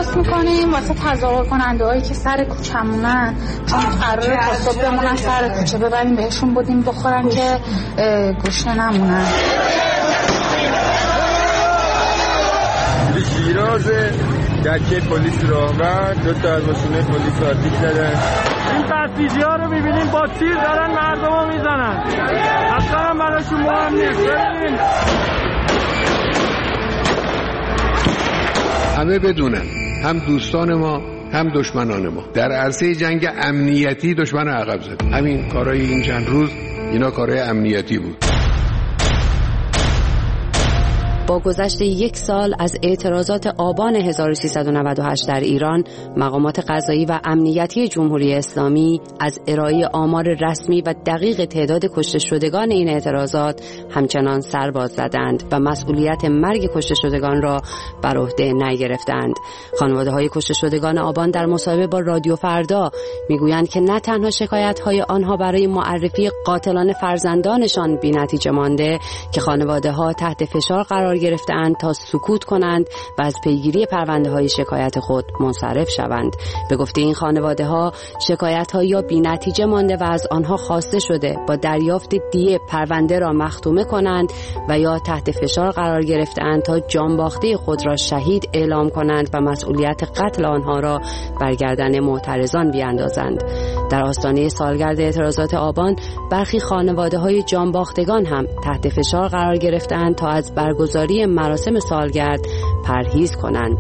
درست میکنیم واسه تظاهر کننده هایی که سر کوچمونن، چون قراره تا صبح بمونن سر کوچه، ببریم بهشون بودیم بخورن که گشنه نمونن. شیراز دکه پلیس راهور 2 تا از ماشینای پلیس آتیش زدن. این بسیجی ها رو میبینیم با تیر دارن مردم رو میزنن، اصلا هم براشون مهم نیست. ببینیم همه بدونن، هم دوستان ما هم دشمنان ما در عرصه جنگ امنیتی دشمن عقب زد. همین کارهای این چند روز اینا کارهای امنیتی بود. با گذشت 1 سال از اعتراضات آبان 1398 در ایران، مقامات قضایی و امنیتی جمهوری اسلامی از ارائه آمار رسمی و دقیق تعداد کشته شدگان این اعتراضات همچنان سر باز زدند و مسئولیت مرگ کشته شدگان را بر عهده نگرفتند. خانواده‌های کشته شدگان آبان در مصاحبه با رادیو فردا میگویند که نه تنها شکایت‌های آنها برای معرفی قاتلان فرزندانشان بی‌نتیجه مانده که خانواده‌ها تحت فشار قرار گرفتند تا سکوت کنند و از پیگیری پرونده‌های شکایت خود منصرف شوند. به گفته این خانواده‌ها، شکایت‌ها یا بی‌نتیجه مانده و از آنها خواسته شده با دریافت دیه پرونده را مختومه کنند و یا تحت فشار قرار گرفتند تا جانباخته خود را شهید اعلام کنند و مسئولیت قتل آنها را بر گردن معترضان بیاندازند. در آستانه سالگرد اعتراضات آبان، برخی خانواده‌های جانباختگان هم تحت فشار قرار گرفتند تا از برگزاری مراسم سالگرد پرهیز کنند.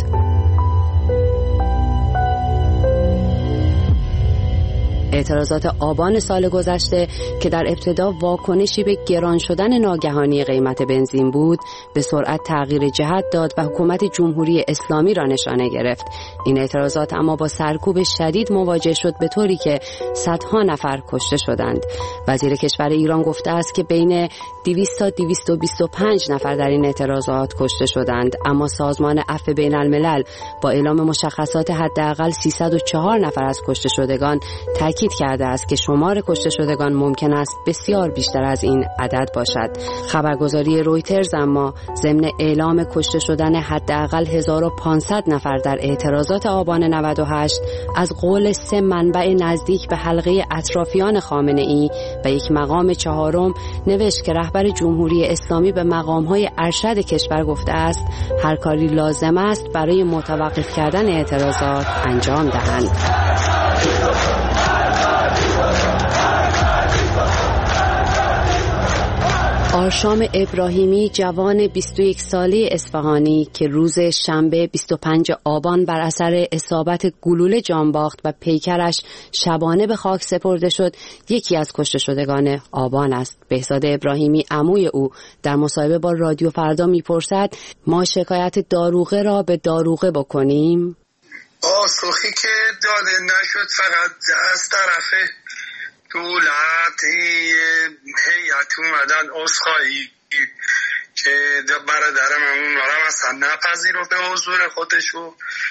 اعتراضات آبان سال گذشته که در ابتدا واکنشی به گران شدن ناگهانی قیمت بنزین بود، به سرعت تغییر جهت داد و حکومت جمهوری اسلامی را نشانه گرفت. این اعتراضات اما با سرکوب شدید مواجه شد، به طوری که صدها نفر کشته شدند. وزیر کشور ایران گفته است که بین 200 تا 225 نفر در این اعتراضات کشته شدند، اما سازمان عفو بین الملل با اعلام مشخصات حداقل 304 نفر از کشته شدگان تاکید کرده است که شمار کشته شدگان ممکن است بسیار بیشتر از این عدد باشد. خبرگزاری رویترز اما ضمن اعلام کشته شدن حداقل 1500 نفر در اعتراضات آبان 98 از قول 3 منبع نزدیک به حلقه اطرافیان خامنه‌ای و یک مقام چهارم نوشت که رهبر جمهوری اسلامی به مقام‌های ارشد کشور گفته است هر کاری لازم است برای متوقف کردن اعتراضات انجام دهند. آرشام ابراهیمی، جوان 21 ساله اصفهانی که روز شنبه 25 آبان بر اثر اصابت گلوله جان باخت و پیکرش شبانه به خاک سپرده شد، یکی از کشته شدگان آبان است. بهزاد ابراهیمی، عموی او، در مصاحبه با رادیو فردا میپرسد ما شکایت داروغه را به داروغه بکنیم؟ پاسخی که داده نشد فقط از طرف دولت هیئت اومدن عذرخواهی که برادرم اون نارم اصلا نپذیرفت به حضور خودش و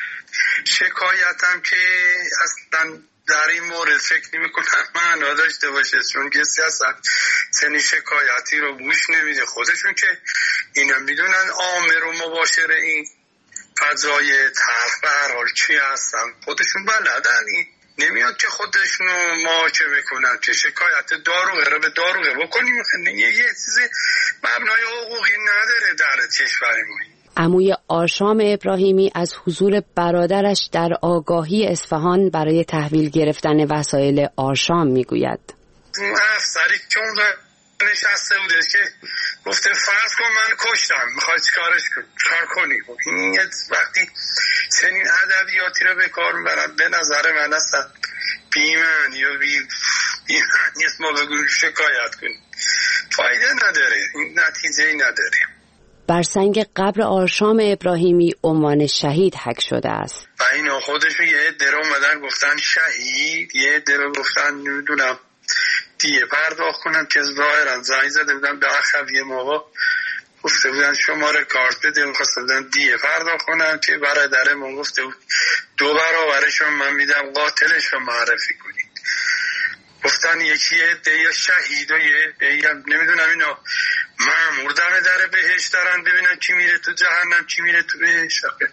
شکایتم که اصلا در این مورد فکر نمی کنم معنا داشته باشه، چون کسی اصلا چنین شکایتی رو گوش نمیده. خودشون که اینا میدونن عامر و مباشر این فضای تلخ به هر حال چی هستن، خودشون بلدن. این نمیاد که خودشونو محاکمه کنن که شکایت داروغه رو به داروغه بکنیم. یه چیزی مبنای حقوقی نداره در کشور ما. عموی آرشام ابراهیمی از حضور برادرش در آگاهی اصفهان برای تحویل گرفتن وسایل آرشام میگوید. افسری که اون نشسته بوده که گفته فرض کن من کشتم، میخوای چیکار کنی؟ این وقتی چنین ادبیاتی رو به کار میبرن، به نظر من اصلا بی‌معنی و نیست ما بگویم شکایت کنیم، فایده نداره، این نتیجه نداره. بر سنگ قبر آرشام ابراهیمی عنوان شهید حک شده است. و اینا خودشون یه عده رو اومدن گفتن شهید، یه عده رو گفتن نمیدونم دیه پرداخت کنم که ظاهرا زنگ زده بودن به اخوی ما گفته بودن شماره کارت بده، می‌خواستن بودن دیه پرداخت کنم که برادرمون گفته بود 2 برابرشون من میدم قاتلش رو معرفی کنید. گفتن یکی دیه شهید و یه نمیدونم اینا مأمور دم در بهشت دارن ببینن کی میره تو جهنم کی میره تو بهشت.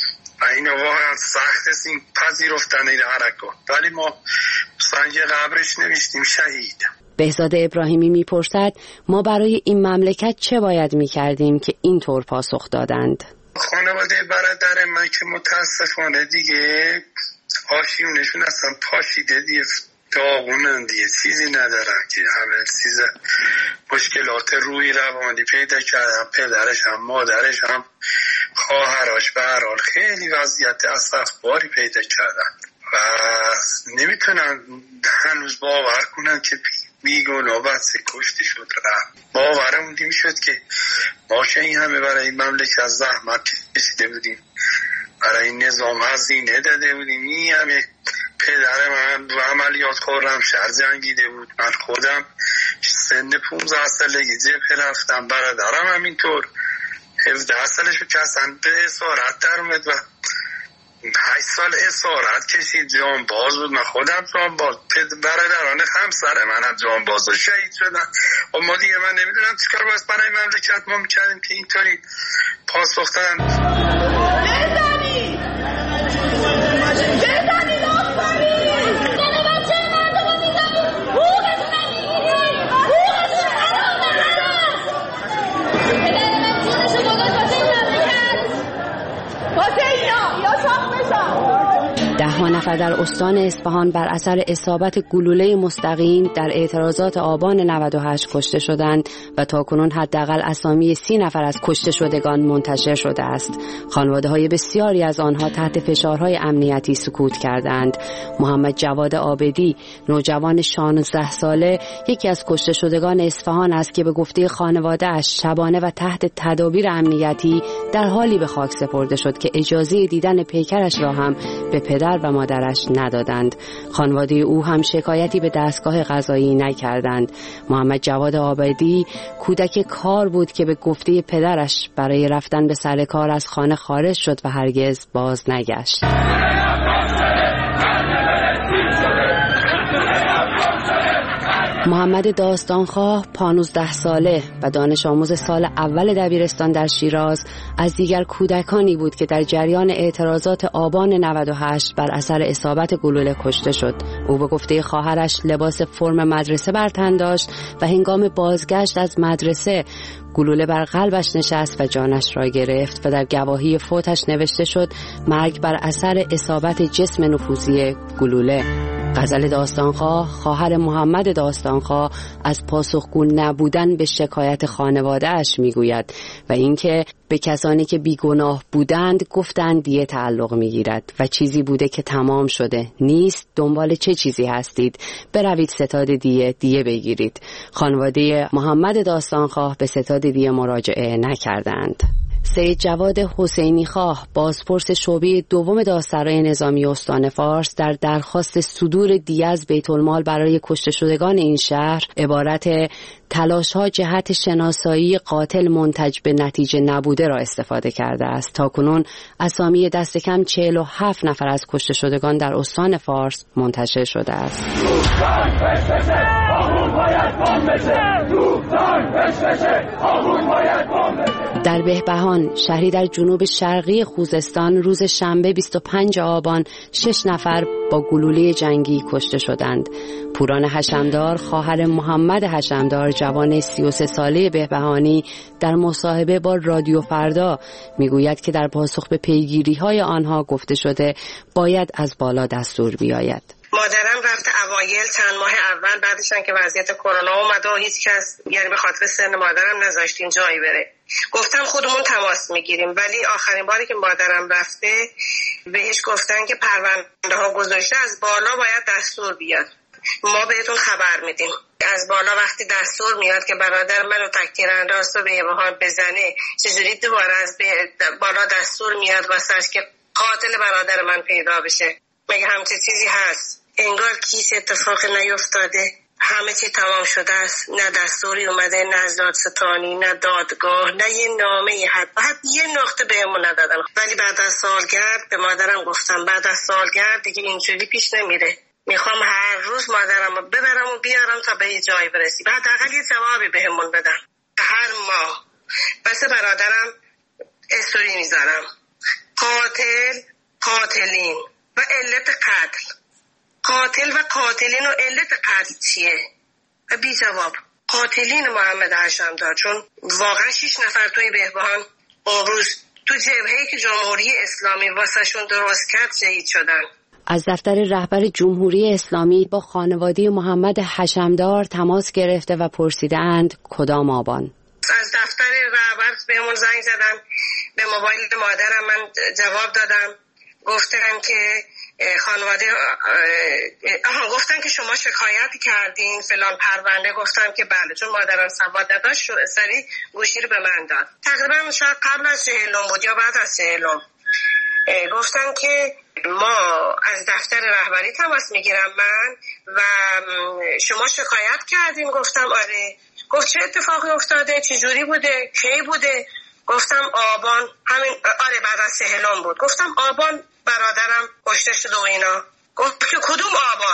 و اینا واقعا سخت است این پذیرفتن این حرکات، ولی ما سنگ قبرش نوشتیم شهید. بهزاد ابراهیمی میپرسد ما برای این مملکت چه باید میکردیم که اینطور پاسخ دادند؟ خانواده برادر من که متاسفانه دیگه آشیونشون اصلا پاشیده دیگه، داغونن دیگه، چیزی ندارن که همه چیز مشکلات روی روانی پیدا کردن. پدرش هم مادرش هم خواهرش به هر حال خیلی وضعیت اسفباری پیدا کردن و نمیتونن هنوز باور کنن که بیگناه بچه کشته شد. باورمون نمیشد که ما که این همه برای این مملکت زحمت کشیده بودیم، برای این نظام هزینه داده بودیم، این همه پدر من و عملیات خرمشهر جنگیده بود، من خودم سن 15 سالگی جبهه رفتم، برادرم همینطور 17 سالش بود که اصلا به اسارت در اومد و 8 سال اسارت کشید، جانباز بود. من خودم جانباز، برادران همسر منم جانباز و شهید شدن و ما دیگه من نمیدونم چیکار باید برای مملکت ما میکردیم که اینطوری پاسخ دادن. ده‌ها نفر در استان اصفهان بر اثر اصابت گلوله مستقیم در اعتراضات آبان 98 کشته شدند و تاکنون حداقل اسامی 30 نفر از کشته شدگان منتشر شده است. خانواده‌های بسیاری از آنها تحت فشارهای امنیتی سکوت کردند. محمد جواد عابدی، نوجوان 16 ساله، یکی از کشته شدگان اصفهان است که به گفته خانواده‌اش شبانه و تحت تدابیر امنیتی در حالی به خاک سپرده شد که اجازه دیدن پیکرش را هم به پدر و مادرش ندادند. خانواده او هم شکایتی به دستگاه قضایی نکردند. محمد جواد عابدی کودک کار بود که به گفته پدرش برای رفتن به سر کار از خانه خارج شد و هرگز باز نگشت. محمد داستانخواه 15 ساله و دانش آموز سال اول دبیرستان در شیراز از دیگر کودکانی بود که در جریان اعتراضات آبان 98 بر اثر اصابت گلوله کشته شد. او به گفته خواهرش لباس فرم مدرسه بر تن داشت و هنگام بازگشت از مدرسه گلوله بر قلبش نشست و جانش را گرفت و در گواهی فوتش نوشته شد مرگ بر اثر اصابت جسم نفوذی گلوله. غزل داستانخواه، خواهر محمد داستانخواه، از پاسخگو نبودن به شکایت خانواده‌اش میگوید و اینکه به کسانی که بیگناه بودند گفتند دیه تعلق میگیرد و چیزی بوده که تمام شده نیست. دنبال چه چیزی هستید؟ بروید ستاد دیه بگیرید. خانواده محمد داستانخواه به ستاد دیه مراجعه نکردند. سید جواد حسینی خواه، بازپرس شعبه دوم دادسرای نظامی استان فارس، در درخواست صدور دیه از بیت المال برای کشته شدگان این شهر عبارت تلاش‌ها جهت شناسایی قاتل منتج به نتیجه نبوده را استفاده کرده است. تاکنون اسامی دست کم 47 نفر از کشته شدگان در استان فارس منتشر شده است. در بهبهان، شهری در جنوب شرقی خوزستان، روز شنبه 25 آبان 6 نفر با گلوله جنگی کشته شدند. پوران حشمدار، خواهر محمد حشمدار، جوان 33 ساله بهبهانی، در مصاحبه با رادیو فردا میگوید که در پاسخ به پیگیری‌های آنها گفته شده باید از بالا دستور بیاید. مادرم رفت اوایل چند ماه اول، بعدشن که وضعیت کرونا اومد و هیچ کس یعنی به خاطر سن مادرم نذاشتیم جایی بره. گفتم خودمون تماس میگیریم، ولی آخرین باری که مادرم رفته بهش گفتن که پرونده ها گذاشته، از بالا باید دستور بیاد، ما بهتون خبر میدیم. از بالا وقتی دستور میاد که برادر منو تکتیر انداز و به بهار بزنه، چجوری دوباره از بالا دستور میاد واسش که قاتل برادر من پیدا بشه؟ مگه همچه چیزی هست؟ انگار کیس اتفاق نیفتاده، همه چی تمام شده است. نه دستوری اومده، نه از دادستانی، نه دادگاه، نه یه نامه، حتی یه نقطه بهمون ندادن. ولی بعد از سالگرد به مادرم گفتم بعد از سالگرد دیگه اینجوری پیش نمیره، میخوام هر روز مادرم رو ببرم و بیارم تا به یه جایی برسیم، حداقل یه جوابی بهمون بدن. هر ماه بس برادرم استوری میذارم قاتلین و علت قتل. قاتل و قاتلین و علت قتل چیه؟ و بی جواب. قاتلین محمد حشمدار، چون واقعا 6 نفر توی بهبهان اون روز تو جبهه‌ای که جمهوری اسلامی واسهشون درست کرد شهید شدن. از دفتر رهبر جمهوری اسلامی با خانواده محمد حشمدار تماس گرفته و پرسیدند کدام آبان؟ از دفتر رهبر بهمون زنگ زدن، به موبایل مادرم من جواب دادم، گفتن که خانواده گفتن که شما شکایت کردین فلان پرونده. گفتم که بله، چون مادرم سواد نداشت سری گوشی رو به من داد. تقریبا شاید قبل از 40 بود یا بعد از 40. گفتن که ما از دفتر رهبری تماس میگیرم من و شما شکایت کردین. گفتم آره. گفت چه اتفاقی افتاده، چه جوری بوده، کی بوده؟ گفتم آبان، همین آره بعد از 40 بود. گفتم آبان برادرم کشته شده و اینا. گفت که کدوم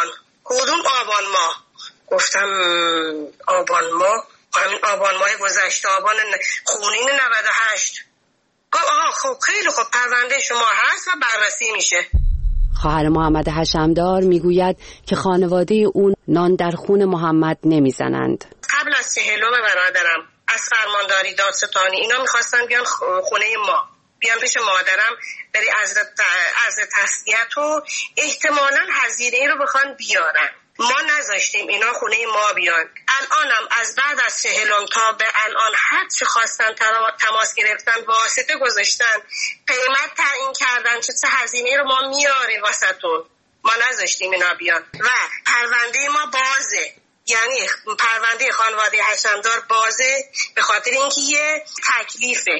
آبان ما؟ گفتم آبان ما، همین آبان ماه گذشته، آبان خونین 98. گفت خب خیلی خب، پرونده شما هست و بررسی میشه. خواهر محمد حشمدار میگوید که خانواده اون نان در خون محمد نمیزنند. قبل از 40 برادرم از فرمانداری دادستانی اینا میخواستن بیان خونه ما، بیان پیش مادرم بری عرض تسلیت و احتمالاً هزینه رو بخوان بیارن. ما نذاشتیم اینا خونه ما بیان. الانم از بعد از 40 تا به الان هر چی خواستن تماس گرفتن، واسطه گذاشتن، قیمت تعیین کردن، چه هزینه رو ما میاریم واسطون. ما نذاشتیم اینا بیان و پرونده ما بازه. یعنی پرونده خانواده حشمدار بازه به خاطر اینکه یه تکلیفه،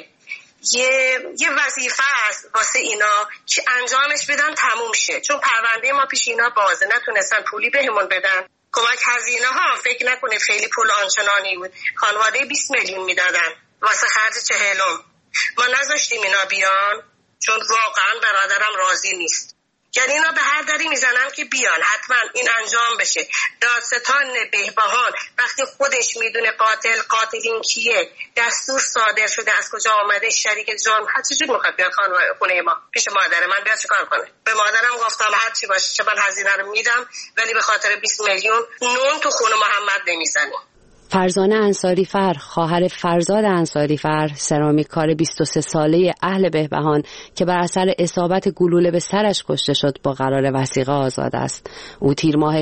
یه وظیفه است واسه اینا که انجامش بدن تموم شه. چون پرونده ما پیش اینا بازه، نتونستن پولی بهمون بدن. کمک هزینه ها فکر نکنه خیلی پول آنچنانی بود، خانواده 20 میلیون میدادن واسه خرج 40. ما نذاشتیم اینا بیان چون واقعا برادرم راضی نیست. یعنی اینا به هر دری میزنن که بیان حتما این انجام بشه. دادستان بهبهان وقتی خودش میدونه قاتلین کیه، دستور صادر شده، از کجا آمده، شریک جرم، هر چیزی میخواد بیاد خونه ما پیش مادر من بیاد چیکار کنه؟ به مادرم گفتم هر چی باشه چه من هزینه رو میدم، ولی به خاطر 20 میلیون نون تو خونه محمد نمیزنیم. فرزانه انصاریفر، خواهر فرزاد انصاریفر، سرامیککار 23 ساله اهل بهبهان که بر اثر اصابت گلوله به سرش کشته شد، با قرار وثیقه آزاد است. او تیر ماه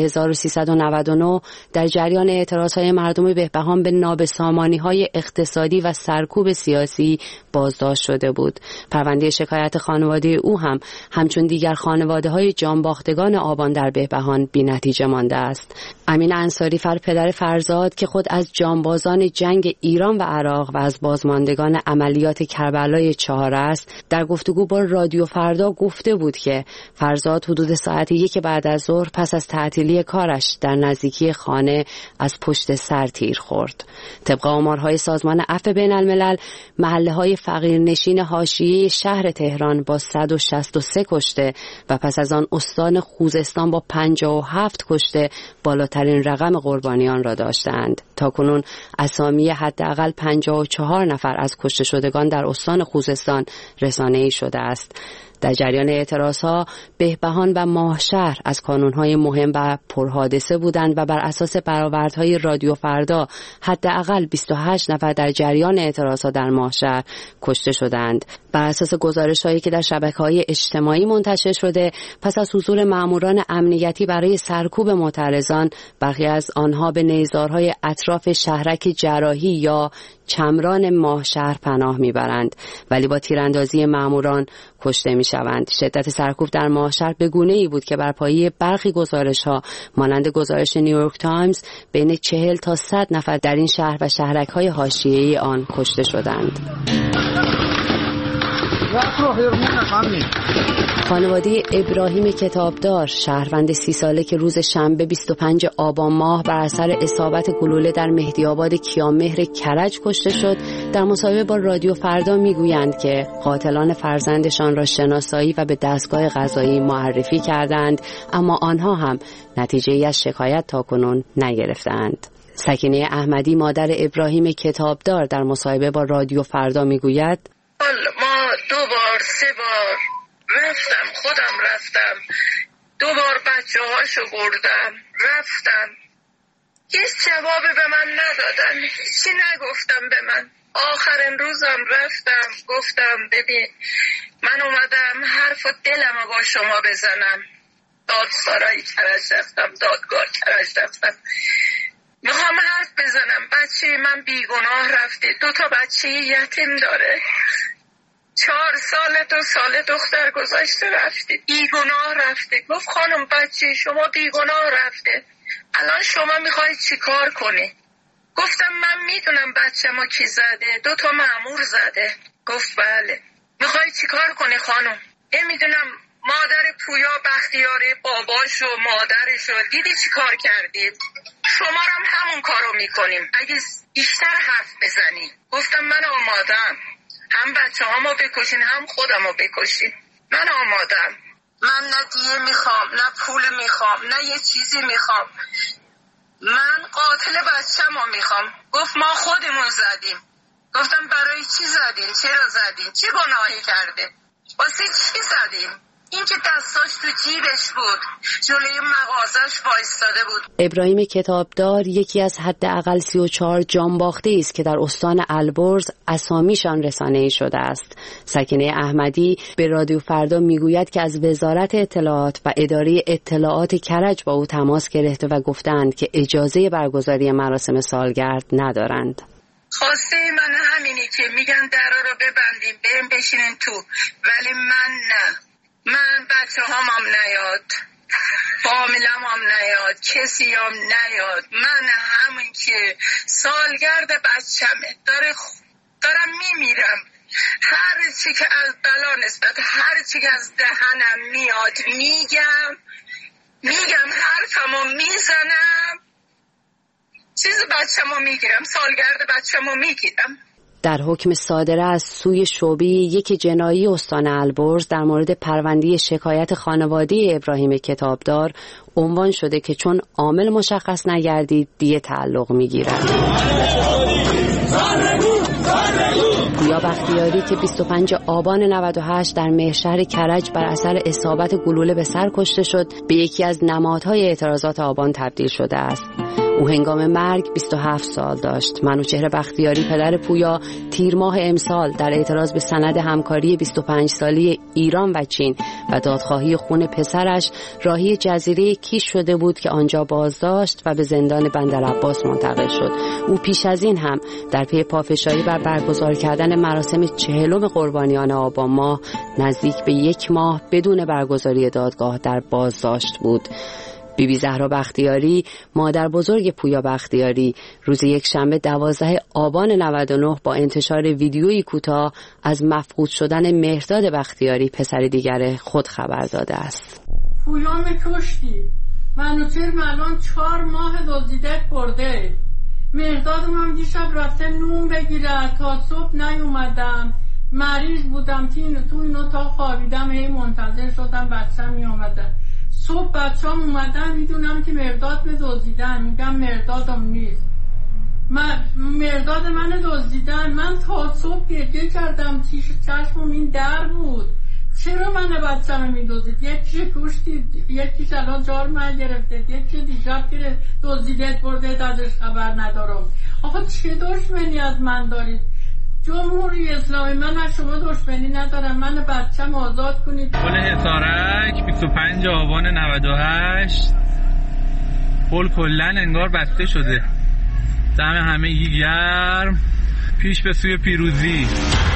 1399 در جریان اعتراضهای مردم بهبهان به نابسامانی‌های اقتصادی و سرکوب سیاسی بازداشت شده بود. پرونده شکایت خانواده او هم همچون دیگر خانواده‌های جانباختگان آبان در بهبهان بی‌نتیجه مانده است. امین انصاریفر، پدر فرزاد که خود از جانبازان جنگ ایران و عراق و از بازماندگان عملیات کربلای 4 است، در گفتگو با رادیو فردا گفته بود که فرزاد حدود ساعت 1 بعد از ظهر پس از تعطیلی کارش در نزدیکی خانه از پشت سر تیر خورد. طبق آمارهای سازمان عفو بین الملل، محله‌های فقیرنشین حاشیه شهر تهران با 163 کشته و پس از آن استان خوزستان با 57 کشته بالاترین رقم قربانیان را داشتند. تاکنون اسامی حداقل 54 نفر از کشته شدگان در استان خوزستان رسانه‌ای شده است. در جریان اعتراضها، بهبهان و ماهشهر از کانونهای مهم و پرحادثه بودند و بر اساس برآوردهای رادیو فردا حداقل 28 نفر در جریان اعتراضها در ماهشهر کشته شدند. بر اساس گزارش‌هایی که در شبکه‌های اجتماعی منتشر شده، پس از حضور ماموران امنیتی برای سرکوب معترضان، برخی از آنها به نیزارهای اطراف شهرک جراحی یا چمران ماهشهر پناه میبرند، ولی با تیراندازی ماموران کشته میشوند. شدت سرکوب در ماهشهر به گونه‌ای بود که بر پایه برخی گزارش‌ها مانند گزارش نیویورک تایمز بین 40 تا 100 نفر در این شهر و شهرک‌های حاشیه‌ای آن کشته شدند. خانواده ابراهیم کتابدار، شهروند 30 ساله که روز شنبه 25 آبان ماه بر اثر اصابت گلوله در مهدی‌آباد کیانمهر کرج کشته شد، در مصاحبه با رادیو فردا میگویند که قاتلان فرزندشان را شناسایی و به دستگاه قضایی معرفی کردند، اما آنها هم نتیجه‌ای از شکایت تاکنون نگرفتند. سکینه احمدی، مادر ابراهیم کتابدار، در مصاحبه با رادیو فردا میگوید: ما 2 بار 3 بار رفتم، خودم رفتم، 2 بار بچه هاشو بردم، رفتم، هیچ جوابی به من ندادن، هیچی نگفتم به من. آخرین روزم رفتم گفتم ببین من اومدم حرف و دلمو با شما بزنم. دادسرای کرج رفتم، دادگاه کرج رفتم، میخوام حرف بزنم. بچه من بیگناه رفته، 2 تا بچه یتیم داره، 4 سال 2 سال دختر گذاشته رفته، بیگناه رفته. گفت خانم بچه شما بیگناه رفته، الان شما میخواید چی کار کنی؟ گفتم من میدونم بچه‌مو کی زده، 2 تا مأمور زده. گفت بله. میخوای چی کار کنی خانم؟ نمیدونم. مادر پویا بختیاری باباش و مادرش و دیدی چی کار کردید؟ شما هم همون کارو میکنیم اگه بیشتر حرف بزنی. گفتم من آمادم، هم بچه هامو بکشین هم خودمو بکشین، من آمادم. من نه دیه میخوام نه پول میخوام نه یه چیزی میخوام، من قاتل بچه‌مو میخوام. گفت ما خودمون زدیم. گفتم برای چی زدین؟ چرا زدین؟ چه گناهی کرده؟ واسه چی زدین؟ این که دستاش تو جیبش بود، جلوی مغازش وایستاده بود. ابراهیم کتابدار یکی از حداقل 34 جانباخته است که در استان البرز اسامیشان رسانه‌ای شده است. سکینه احمدی به رادیو فردا میگوید که از وزارت اطلاعات و اداره اطلاعات کرج با او تماس گرفته و گفتند که اجازه برگزاری مراسم سالگرد ندارند. خواسته من همینی که میگن درا رو ببندیم بریم بشینین تو، ولی من نه. من بچه هم نیاد، فامیلم هم نیاد، کسی هم نیاد. من همون که سالگرد بچه‌مه دارم میمیرم. هر چی که از بلا نسبت، هر چی که از دهنم میاد میگم حرفمو میزنم، چیز بچه‌مو میگیرم، سالگرد بچه‌مو میگیرم. در حکم صادره از سوی شعبه 1 جنایی استان البرز در مورد پرونده شکایت خانواده ابراهیم کتابدار عنوان شده که چون عامل مشخص نگردید دیه تعلق میگیرد. پویا بختیاری که 25 آبان 98 در مهشهر کرج بر اثر اصابت گلوله به سر کشته شد به یکی از نمادهای اعتراضات آبان تبدیل شده است. او هنگام مرگ 27 سال داشت. منوچهر بختیاری پدر پویا تیر ماه امسال در اعتراض به سند همکاری 25 سالی ایران و چین و دادخواهی خون پسرش راهی جزیره کیش شده بود که آنجا بازداشت و به زندان بندرعباس منتقل شد. او پیش از این هم در پی پافشاری بر برگزار کردن مراسم 40 قربانیان آبان ماه نزدیک به 1 ماه بدون برگزاری دادگاه در بازداشت بود. بیبی زهرا بختیاری مادر بزرگ پویا بختیاری روز یکشنبه 12 آبان 99 با انتشار ویدیویی کوتاه از مفقود شدن مهرداد بختیاری پسر دیگر خود خبر داده است. پویا کشتی، منوچهر الان 4 ماه دزدیدک برده. مهرداد من دیشب رفته نون بگیره تا صبح نیومدم، مریض بودم تو این اتاق خوابیدم، هی منتظر شدم بچه‌م میومده. صبح بچه‌ام اومدن میدونم که مهرداد دزدیدن، میگم مهردادم نیست. مهرداد من دزدیدن. من تا صبح گریه کردم، چشمم این در بود. چرا من بچه‌م میدزدید؟ یکیش کشتید، یکیش الان جار من گرفته، یکیش دیشب که دزدیدت برده ازش خبر ندارم. آخه چه دشمنی از من دارید؟ جمهوری اسلامی من از شما دشمنی ندارم، من بچه‌م آزاد کنید. پل حصارک 25 آبان 98 پل کلن انگار بسته شده، دم همگی گرم، پیش به سوی پیروزی.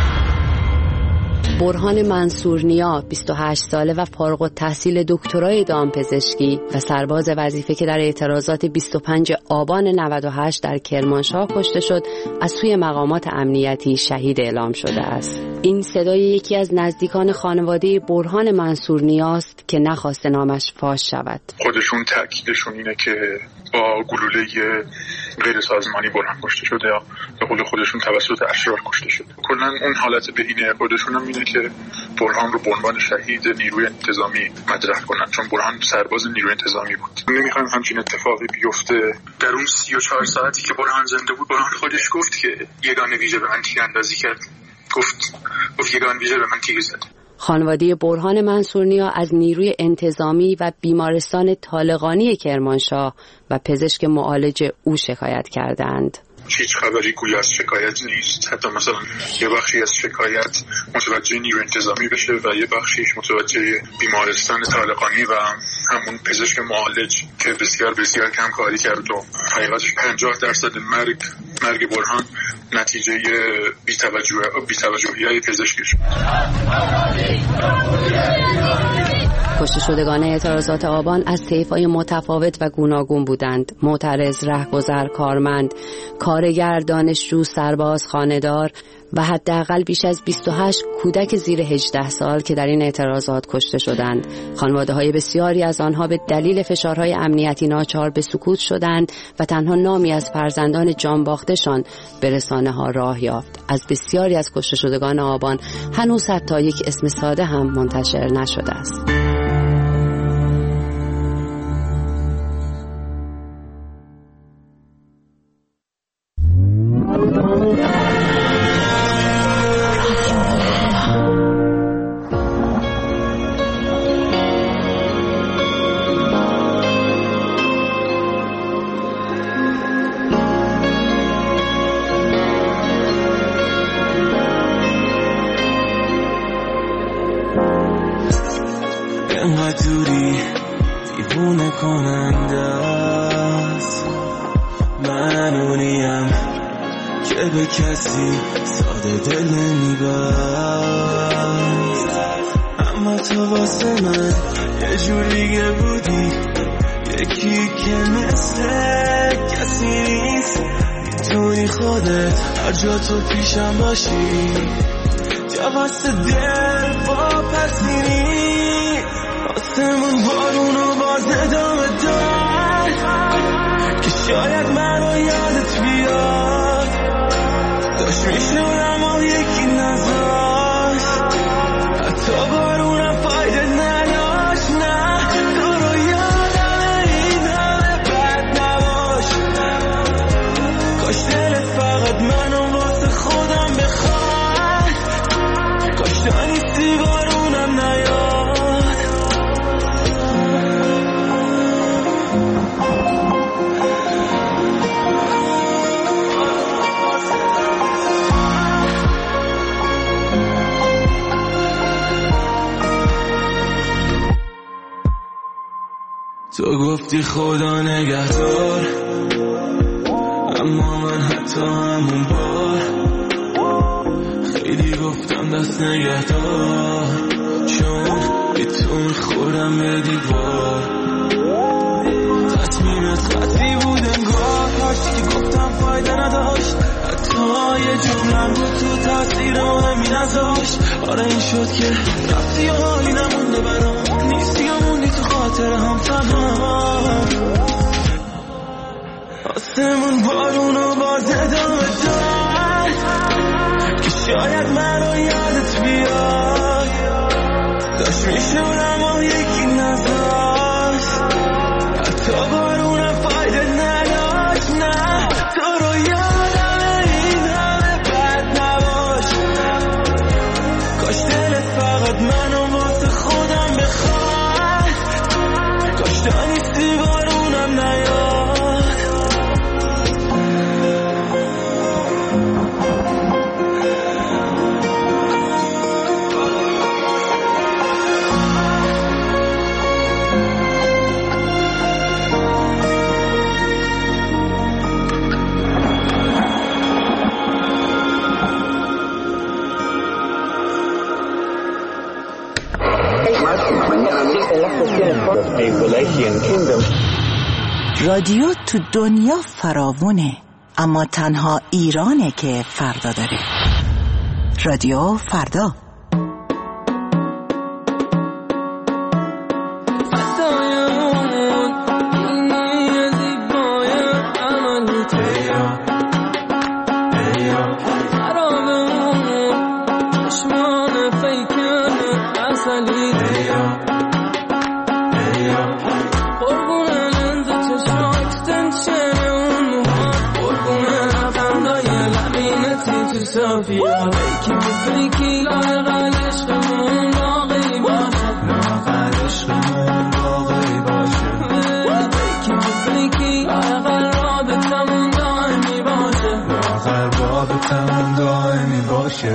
برهان منصورنیا 28 ساله و فارغ التحصیل دکترای دامپزشکی و سرباز وظیفه که در اعتراضات 25 آبان 98 در کرمانشاه کشته شد از سوی مقامات امنیتی شهید اعلام شده است. این صدای یکی از نزدیکان خانواده برهان منصورنیاست که نخواسته نامش فاش شود. خودشون تاکیدشون اینه که با گلوله غیر سازمانی برهان کشته شده یا به قول خودشون توسط اشرار کشته شده. کلا اون حالت بهینه خودشون هم اینه که برهان رو به عنوان شهید نیروی انتظامی مطرح کنن، چون برهان سرباز نیروی انتظامی بود. نمیخوایم همچین اتفاقی بیفته. در اون 34 ساعتی که برهان زنده بود، برهان خودش گفت که یگان ویژه به من تیر اندازی کرد. گفت یگان ویژه به من تیر زد. خانواده برهان منصورنیا از نیروی انتظامی و بیمارستان طالقانی کرمانشاه و پزشک معالج او شکایت کردند. هیچ خبری گویا از شکایت نیست. حتی مثلا یه بخشی از شکایت متوجه نیروی انتظامی بشه و یه بخشیش متوجه بیمارستان طالقانی و همون پزشک معالج که بسیار بسیار کم کاری کرد و حقیقتش 50% مرگ برهان نتیجه بی‌توجهی پزشکش. کشته شدگان اعتراضات آبان از طیف‌های متفاوت و گوناگون بودند: معترض، رهگذر، کارمند، کارگر، دانشجو، سرباز، خانه‌دار و حداقل بیش از 28 کودک زیر 18 سال که در این اعتراضات کشته شدند. خانواده‌های بسیاری از آنها به دلیل فشارهای امنیتی ناچار به سکوت شدند و تنها نامی از فرزندان جانباختشان به رسانه‌ها راه یافت. از بسیاری از کشته شدگان آبان هنوز حتی یک اسم ساده هم منتشر نشده است. دوری دیوونه کننده است، من اونیم که به کسی ساده دل نمیبست، اما تو واسه من یه جوریه بودی، یکی که مثل کسی نیست، میتونی خودت هر جا تو پیشم باشی، جا واسه دل واپسی نیست، آسمون بارونو باز ادامه داد که شاید منو یادت بیاد، داشت میشنون اما یکی نذاشت، حتی بارونم فایده نداشت، نه تو رو یادم این همه بد نباش، کاش دلت فقط منو واسه خودم بخواد، کاش تا نیستی بارونم نیاد. تو گفتی خدا نگهدار، اما من حتی همون بار خیلی گفتم دست نگهدار، چون بی تو میخورم به دیوار، تصمیمت قطعی بود انگار، هرچی که گفتم فایده نداشت، حتی یه جملم بود تو تاثیر مهمی نذاشت، آره این شد که رفتی و حالی نمونده برام، نیستی و موندی تو خاطر هم تنها، آسمون بارونو باز ادامه داد که شاید منو یادت بیاد، داشت میشون اما یکی نذاشت، حتی بارونم فایده نداشت، نه تو رو یادم این همه بد نباش، کاش دلت فقط منو واسه خودم بخواد، کاش تا نیستی بارونم نیاد. رادیو تو دنیا فراوونه، اما تنها ایرانه که فردا داره. رادیو فردا. So صافیا بیکی تو فیکی لاغل عشقمون باقی باشه لاغل عشقمون باقی باشه بیکی تو فیکی لاغل رابطمون دائمی باشه لاغل رابطمون دائمی باشه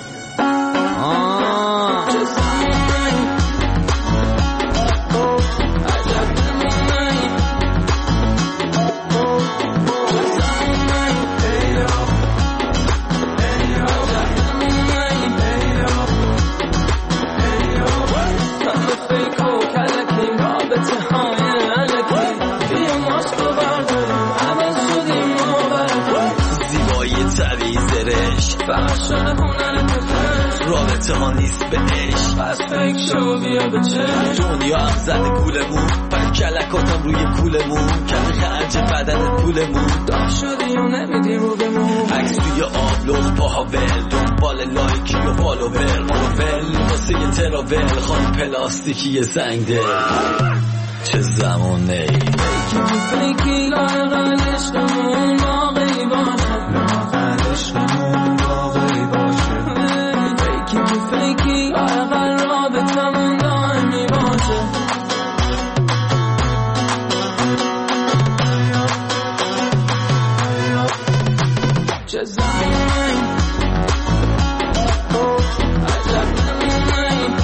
رابطه ها نیست به عشق پس فکر شو بیا به چشم دنیا هم زده گولمون پر کلکاتم روی کولمون کمی خرج بدن پولمون دام شدی و نمیدی رو بمون عکس توی آبلوز پاها ول دنبال لایکی و فالوور مروول واسه یه تراول خانم پلاستیکی زنگ دل چه زمونه بیکی تو فیکی لاغل عشقمون باقی باشه لاغل عشقمون باقی باشه بیکی تو فیکی لاغل رابطمون دائمی باشه چه زمانی عجب نمونی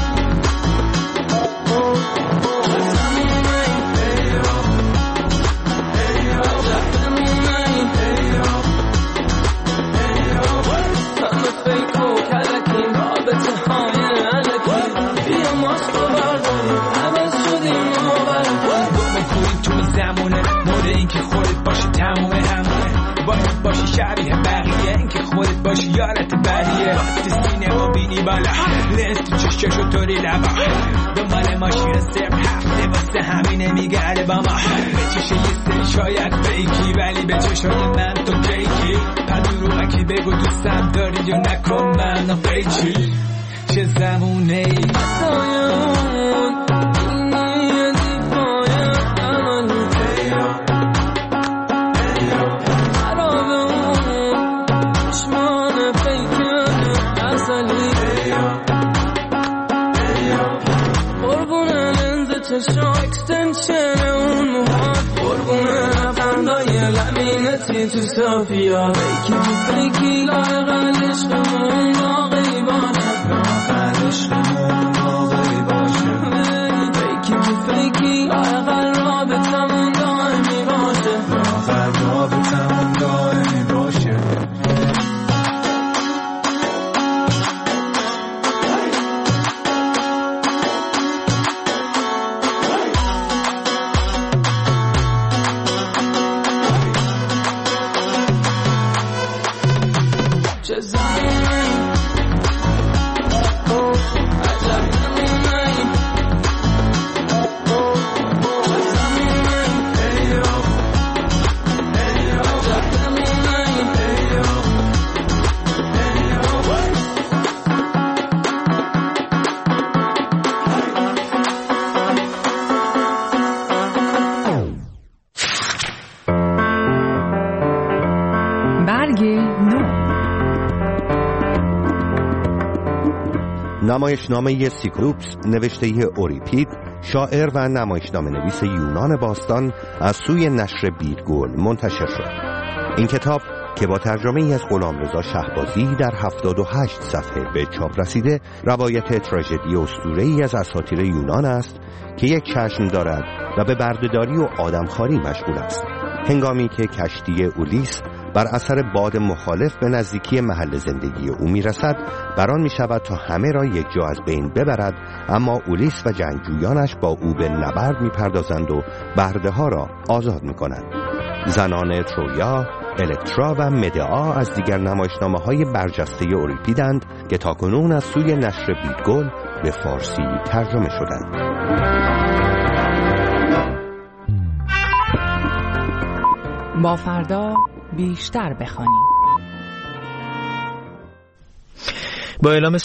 باشی شبیه بقیه این که خودت باشی یارت بریه تو سینه و بینی بالا لنز تو چششو طوری لبا دنبال ماشین صرف هفته واسه همینه میگرده با ما به چشه یه سری شاید فیکی ولی به چشای من تو کیکی پدروغکی بگو دوستم داری یا نکن منو فیکی چه زمونه ای سایمون اینه دیفای عملی چشم اکستنشن اون موهات قربونه لبخندای لمینتی تو صافیا بیکی تو فیکی لاغل عشقمون باقی باشه لاغل عشقمون باقی باشه بیکی تو فیکی لاغل رابطمون دائمی باشه لاغل رابطمون دائمی باشه نمایشنامه سیکلوپس نوشته اوریپید، شاعر و نمایشنامه نویس یونان باستان، از سوی نشر بیدگل منتشر شد. این کتاب که با ترجمه ای از غلامرضا شهبازی در 78 صفحه به چاپ رسیده، روایت تراژدی اسطوره‌ای از اساطیر یونان است که یک چشم دارد و به بردهداری و آدمخواری مشغول است. هنگامی که کشتی اولیس بر اثر باد مخالف به نزدیکی محل زندگی او میرسد، بران می شود تا همه را یک جا از بین ببرد، اما اولیس و جنگجویانش با او به نبرد می پردازند و برده ها را آزاد می کنند. زنان ترویا، الکترا و مدعا از دیگر نمایشنامه های برجسته اوریپیدند که تاکنون از سوی نشر بیدگل به فارسی ترجمه شدند. با فردا بیشتر بخوانیم. با اعلام